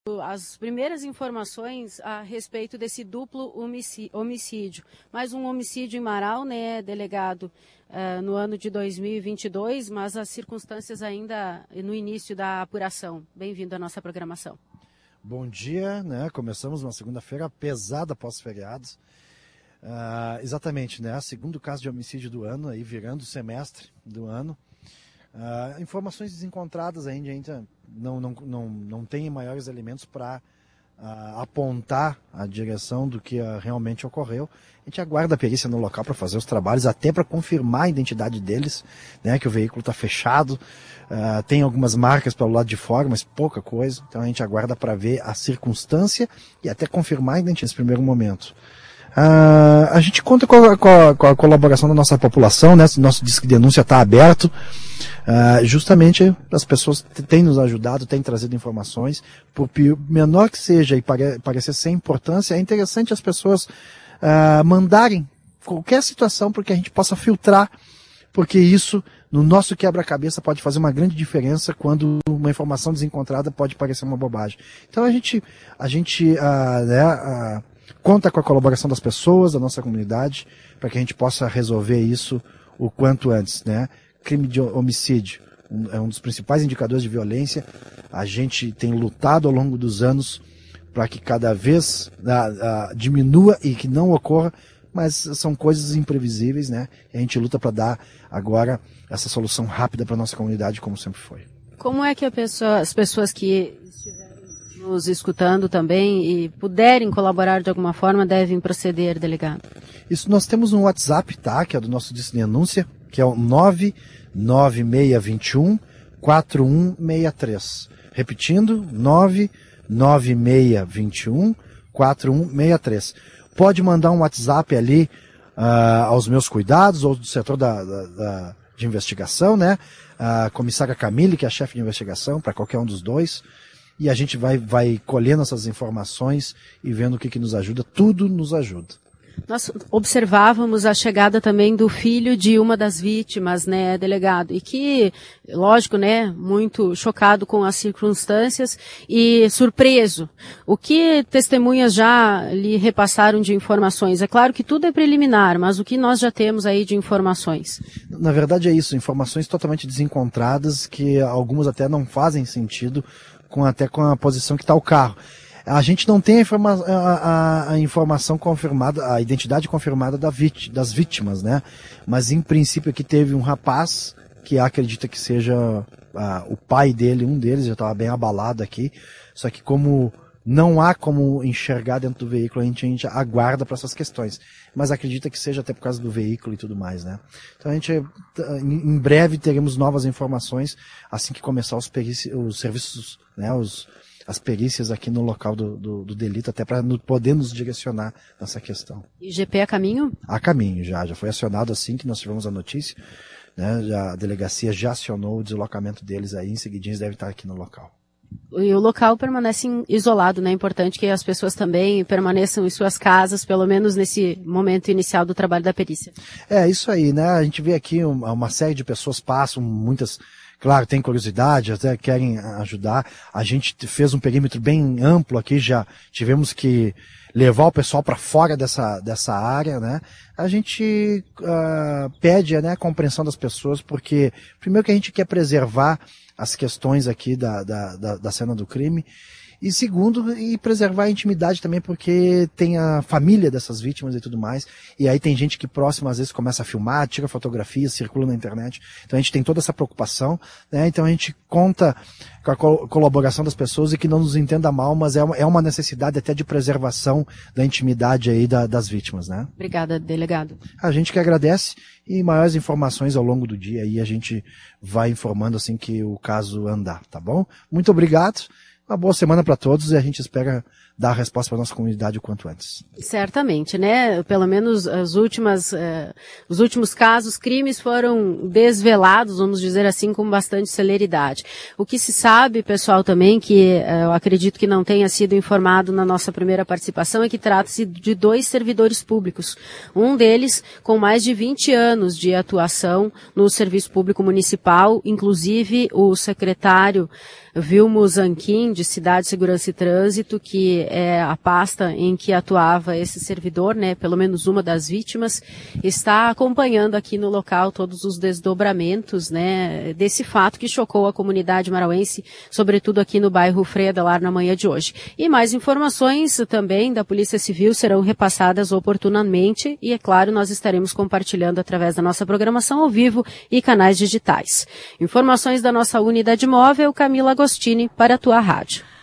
as primeiras informações a respeito desse duplo homicídio. Mais um homicídio em Marau, né, delegado, no ano de 2022, mas as circunstâncias ainda no início da apuração. Bem-vindo à nossa programação. Bom dia, né? Começamos uma segunda-feira pesada pós-feriados. Exatamente, né? Segundo caso de homicídio do ano, aí virando o semestre do ano. Informações desencontradas ainda não tem maiores elementos para apontar a direção do que realmente ocorreu. A gente aguarda a perícia no local para fazer os trabalhos, até para confirmar a identidade deles, né, que o veículo está fechado, tem algumas marcas pelo lado de fora, mas pouca coisa. Então a gente aguarda para ver a circunstância e até confirmar a identidade nesse primeiro momento. A gente conta com a colaboração da nossa população, né? Nosso disque de denúncia está aberto. Justamente as pessoas têm nos ajudado, têm trazido informações, por menor que seja e parecer sem importância, é interessante as pessoas mandarem qualquer situação para que a gente possa filtrar, porque isso, no nosso quebra-cabeça, pode fazer uma grande diferença quando uma informação desencontrada pode parecer uma bobagem. Então a gente conta com a colaboração das pessoas, da nossa comunidade, para que a gente possa resolver isso o quanto antes, né? Crime de homicídio é um dos principais indicadores de violência. A gente tem lutado ao longo dos anos para que cada vez diminua e que não ocorra, mas são coisas imprevisíveis, né? E a gente luta para dar agora essa solução rápida para a nossa comunidade, como sempre foi. Como é que as pessoas que estiverem nos escutando também e puderem colaborar de alguma forma devem proceder, delegado? Isso, nós temos um WhatsApp, tá? Que é do nosso disque de denúncia, que é o 99621 4163. Repetindo, 99621 4163. Pode mandar um WhatsApp ali aos meus cuidados, ou do setor de investigação, né? A comissária Camille, que é a chefe de investigação, para qualquer um dos dois. E a gente vai colhendo essas informações e vendo o que nos ajuda. Tudo nos ajuda. Nós observávamos a chegada também do filho de uma das vítimas, né, delegado, e que, lógico, né, muito chocado com as circunstâncias e surpreso. O que testemunhas já lhe repassaram de informações? É claro que tudo é preliminar, mas o que nós já temos aí de informações? Na verdade é isso, informações totalmente desencontradas, que algumas até não fazem sentido até com a posição que está o carro. A gente não tem a informação confirmada, a identidade confirmada das vítimas, né? Mas em princípio aqui teve um rapaz que acredita que seja o pai dele, um deles, já estava bem abalado aqui, só que como não há como enxergar dentro do veículo, a gente aguarda para essas questões. Mas acredita que seja até por causa do veículo e tudo mais, né? Então a gente, em breve, teremos novas informações assim que começar os serviços, né? As perícias aqui no local do delito, até para poder nos direcionar nessa questão. E GP a caminho? A caminho, já foi acionado assim que nós tivemos a notícia, né? A delegacia já acionou o deslocamento deles aí, em seguidinho eles devem estar aqui no local. E o local permanece isolado, né? É importante que as pessoas também permaneçam em suas casas, pelo menos nesse momento inicial do trabalho da perícia. É, isso aí, né? A gente vê aqui uma série de pessoas passam, muitas, claro, tem curiosidade, até querem ajudar. A gente fez um perímetro bem amplo aqui, já tivemos que levar o pessoal para fora dessa área, né? A gente pede, né, a compreensão das pessoas, porque primeiro que a gente quer preservar as questões aqui da cena do crime, e segundo, e preservar a intimidade também, porque tem a família dessas vítimas e tudo mais, e aí tem gente que próxima às vezes começa a filmar, tira fotografias, circula na internet, então a gente tem toda essa preocupação, né? Então a gente conta com a colaboração das pessoas, e que não nos entenda mal, mas é uma necessidade até de preservação da intimidade aí das vítimas, né? Obrigada, delegado. A gente que agradece, e maiores informações ao longo do dia aí a gente vai informando assim que o caso andar, tá bom? Muito obrigado. Uma boa semana para todos, e a gente espera dar a resposta para a nossa comunidade o quanto antes. Certamente, né? Pelo menos os últimos casos, crimes foram desvelados, vamos dizer assim, com bastante celeridade. O que se sabe, pessoal, também, que eu acredito que não tenha sido informado na nossa primeira participação, é que trata-se de 2 servidores públicos. Um deles com mais de 20 anos de atuação no serviço público municipal, inclusive o secretário Vilmo Zanquim, de Cidade, Segurança e Trânsito, que é a pasta em que atuava esse servidor, né, pelo menos uma das vítimas, está acompanhando aqui no local todos os desdobramentos, né, desse fato que chocou a comunidade marauense, sobretudo aqui no bairro Frei Adelar na manhã de hoje. E mais informações também da Polícia Civil serão repassadas oportunamente e, é claro, nós estaremos compartilhando através da nossa programação ao vivo e canais digitais. Informações da nossa unidade móvel, Camila Agostini, para a tua rádio.